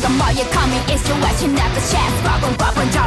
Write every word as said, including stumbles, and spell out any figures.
什么也 coming， is your watching that the chance， 挂棍挂棍照